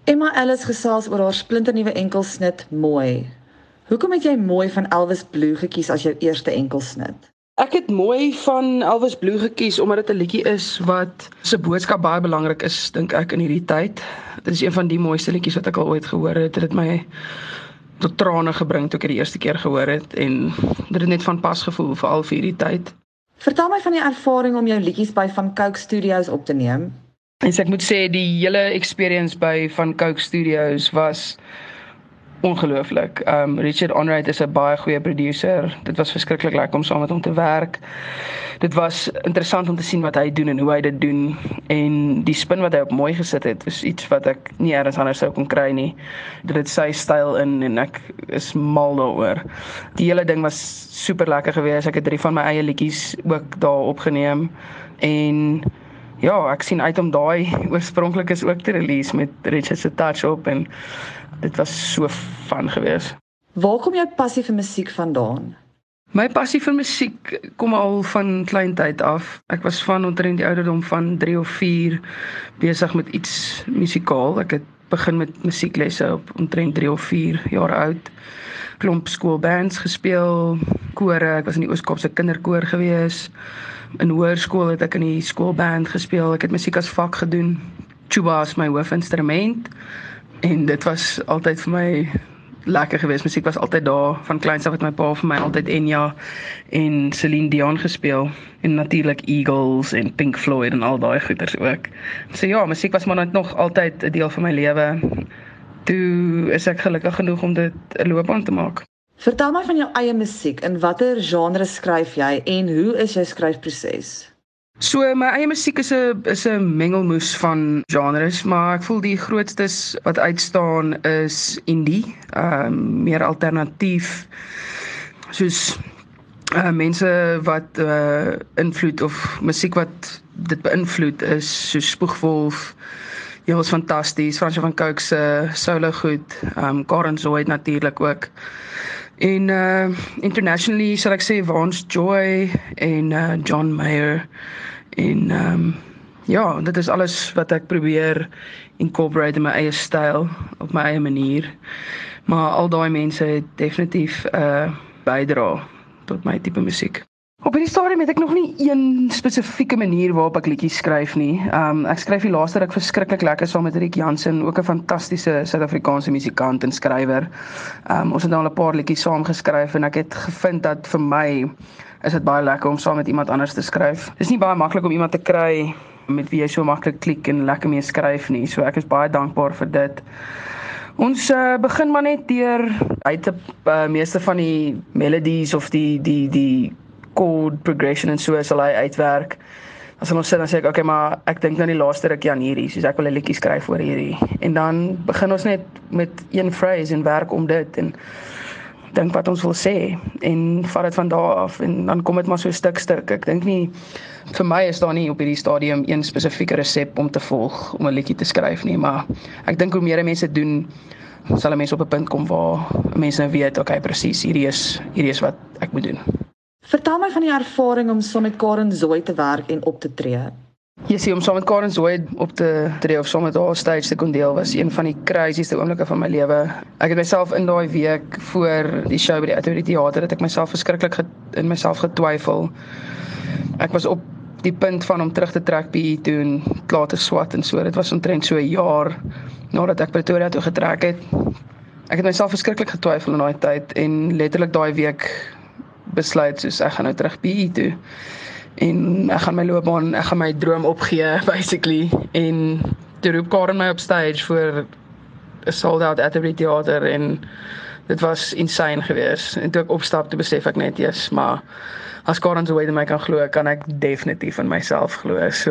Emma Ellis gesels oor haar splinternuwe enkelsnit Mooi. Hoekom het jy Mooi van Elvis Blue gekies as jou eerste enkelsnit? Ek het Mooi van Elvis Blue gekies omdat dit 'n liedjie is wat se boodskap baie belangrik is, dink ek, in hierdie tyd. Dit is een van die mooiste liedjies wat ek al ooit gehoor het. Dit het my tot trane gebring toe ek dit die eerste keer gehoor het en dit het net van pas gevoel veral vir hierdie tyd. Vertel my van die ervaring om jou liedjies by Van Cooke Studios op te neem. En so ek moet sê die hele experience by Van Cooke Studios was ongelooflik. Richard Onrait is 'n baie goeie producer. Dit was verskriklik lekker om saam met hom te werk. Dit was interessant om te sien wat hy doen en hoe hy dit doen. En die spin wat hy op Mooi gesit het, is iets wat ek nie elders anders sou kon kry nie. Dit het sy styl in en ek is mal daaroor. Die hele ding was super lekker geweest. Ek het 3 van my eie liedjies ook daar opgeneem en ja, ek sien uit om daai oorspronklik is ook te release met Richard se touch op en dit was so fun geweest. Waar kom jou passie vir musiek vandaan? My passie vir musiek kom al van kleintyd af. Ek was van omtrent die ouderdom van 3 of 4 besig met iets musikaal. Ek het begin met musieklesse op omtrent 3 of 4 jaar oud. Klomp skoolbands gespeel, kore, ek was in die Oos-Kaapse kinderkoor gewees. In hoërskool het ek in die skoolband gespeel. Ek het musiek as vak gedoen. Tuba is my hoofinstrument en dit was altyd vir my lekker geweest. Musiek was altyd daar. Van kleins af het my pa vir my altyd Enya en Celine Dion gespeel en natuurlik Eagles en Pink Floyd en al daai goeters ook. So ja, musiek was maar net nog altyd 'n deel van my lewe. Toe is ek gelukkig genoeg om dit 'n loopbaan te maak. Vertel my van jou eie musiek. In watter genre skryf jy en hoe is jou skryfproses? So my eie musiek is 'n mengelmoes van genres, maar ek voel die grootstes wat uitstaan is indie, meer alternatief, soos mense wat invloed of musiek wat dit beïnvloed is, soos Spoegwolf, Jules Fantasties, Fransje van Cooke se solo goed, Karen Zoid natuurlik ook. En internationally sal ek sê Vance Joy en John Mayer en ja, dit is alles wat ek probeer incorporate in my eie styl op my eie manier. Maar al daai mense het definitief bydra tot my tipe musiek. Op hierdie stadium het ek nog nie een spesifieke manier waarop ek liedjies skryf nie. Ek skryf die laaste ruk verskriklik lekker saam met Riek Jansen, ook 'n fantastiese Suid-Afrikaanse musikant en skrywer. Ons het nou al 'n paar liedjies saam geskryf en ek het gevind dat vir my is dit baie lekker om saam met iemand anders te skryf. Dit is nie baie maklik om iemand te kry met wie jy so maklik klik en lekker mee skryf nie. So ek is baie dankbaar vir dit. Ons begin maar net deur uit meeste van die melodies of die chord progression en so sal hy uitwerk. As ons sit dan sê ek, okay, maar ek dink nou die laaste rukkie aan hierdie, soos ek wil 'n liedjie skryf oor hierdie. En dan begin ons net met een phrase en werk om dit en dink wat ons wil sê en vat dit van daar af en dan kom dit maar so stuk. Ek dink nie, vir my is daar nie op hierdie stadium een spesifieke resep om te volg om 'n liedjie te skryf nie, maar ek dink hoe meer mense doen, sal 'n mens op 'n punt kom waar mense nou weet, okay, presies, hierdie is wat ek moet doen. Vertel my van die ervaring om saam met Karen Zoid te werk en op te tree. Jy sien, om saam met Karen Zoid op te tree of saam met haar stage te kon deel was een van die crazieste oomblikke van my lewe. Ek het myself in daai week voor die show by die Atelier Theater het ek myself verskriklik in myself getwyfel. Ek was op die punt van om terug te trek by toe en klaar te swat en so. Dit was omtrent so 'n jaar nadat ek Pretoria toe getrek het. Ek het myself verskriklik getwyfel in daai tyd en letterlik daai week besluit soos ek gaan nou terug PE toe en ek gaan my loopbaan, ek gaan my droom opgee basically en toe roep Karen my op stage voor 'n sold out Atelier Theater en dit was insane geweest en toe ek opstap toe besef ek net yes, maar as Karen Zoid in my kan glo, kan ek definitief in myself glo, so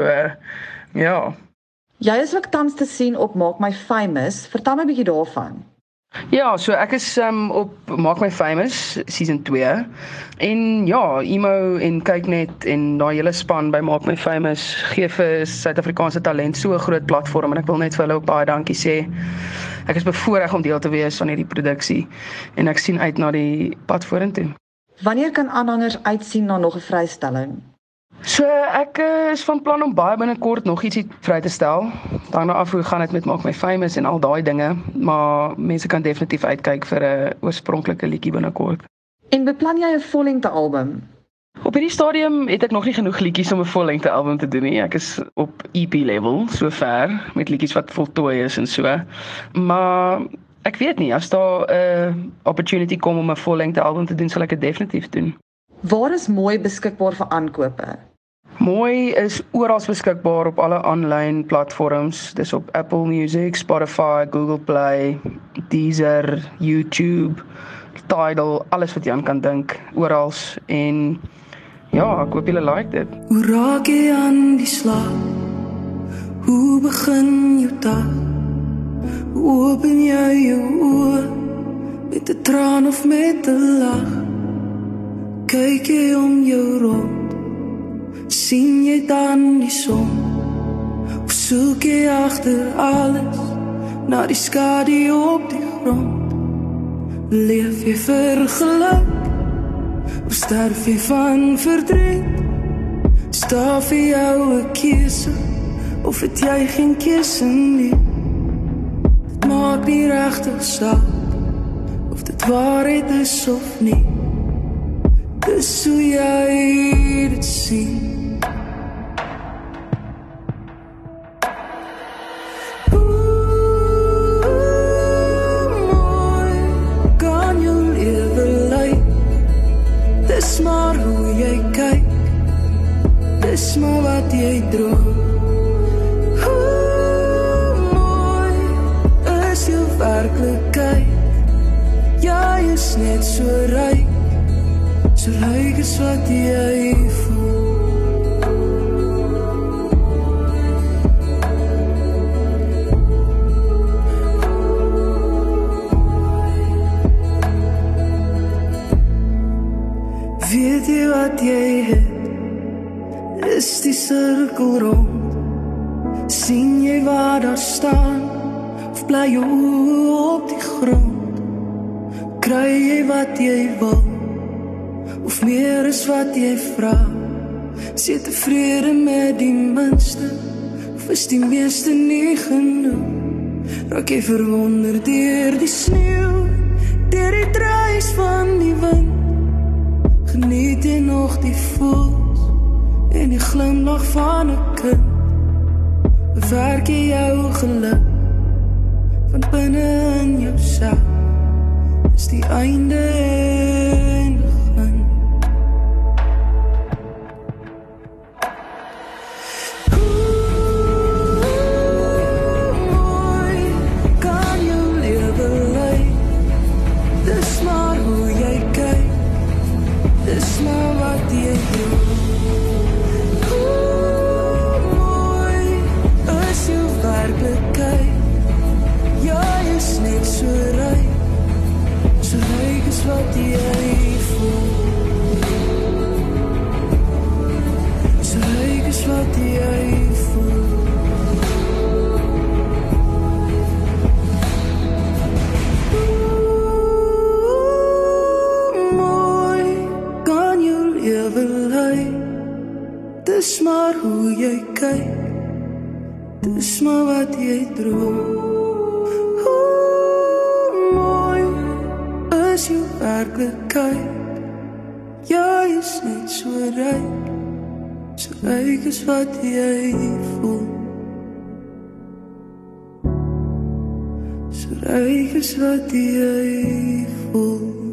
ja. Jy is ook tans te sien op Maak My Famous, vertel my 'n bietjie daarvan. Ja, so ek is op Maak My Famous season 2 en ja, Emo en kyk net en daai hele span by Maak My Famous gee vir Suid-Afrikaanse talent so 'n groot platform en ek wil net vir hulle ook baie dankie sê. Ek is bevoorreg om deel te wees van hierdie produksie en ek sien uit na die pad vorentoe. Wanneer kan aanhangers uitsien na nog 'n vrystelling? So ek is van plan om baie binnekort nog ietsie vry te stel. Daarna af hoe gaan dit met Maak My Famous en al daai dinge, maar mense kan definitief uitkyk vir 'n oorspronklike liedjie binnekort. En beplan jy 'n vollengte album? Op hierdie stadium het ek nog nie genoeg liedjies om 'n vollengte album te doen nie. Ek is op EP level sover met liedjies wat voltooi is en so. Maar ek weet nie, as daar 'n opportunity kom om 'n vollengte album te doen, sal ek dit definitief doen. Waar is Mooi beskikbaar vir aankope? Mooi is oral beskikbaar op alle aanlyn platforms. Dis op Apple Music, Spotify, Google Play, Deezer, YouTube, Tidal, alles wat jy aan kan dink, oral. En ja, ek hoop julle like dit. Hoe raak jy aan die slaap? Hoe begin jou dag? Hoe open jy jou oë? Met 'n traan of met 'n lag? Kyk jy om jou rond? Sien jy dan die son? Of soek jy agter alles na die skadu op die grond? Leef jy vir geluk? Of sterf jy van verdriet? Sta vir jou 'n keuse? Of het jy geen keuse nie? Dit maak nie regtig saak of dit waarheid is of nie. Dis hoe jy dit sien. Dis maar hoe jy kyk, dis maar wat jy droom. Hoe mooi is jou werklikheid? Jy is net so ryk as wat jy voel. Weet jy wat jy het, is die sirkel rond. Sien jy waar daar staan, of bly jou oë op die grond? Kry jy wat jy wil, of meer is wat jy vra? Is jy tevrede met die minste, of is die meeste nie genoeg? Raak jy verwonder deur die sneeuw, deur die druis van die wind? Geniet jy nog die voels en die glimlach van 'n kind? Bewerk jy jou geluk van binne in jou sak? Dis die einde en begin. Hoe mooi kan jou lewe lyk? Dis maar hoe jy kyk, dis maar wat jy doen. Hoe mooi is jou werklikheid? Jy is net so ryk as wat jy voel. So ryk as wat jy voel. Dis maar hoe jy kyk, dis maar wat jy droom. Hoe mooi is jou werklikheid? Jy is net so ryk as wat jy voel. So ryk as wat jy voel.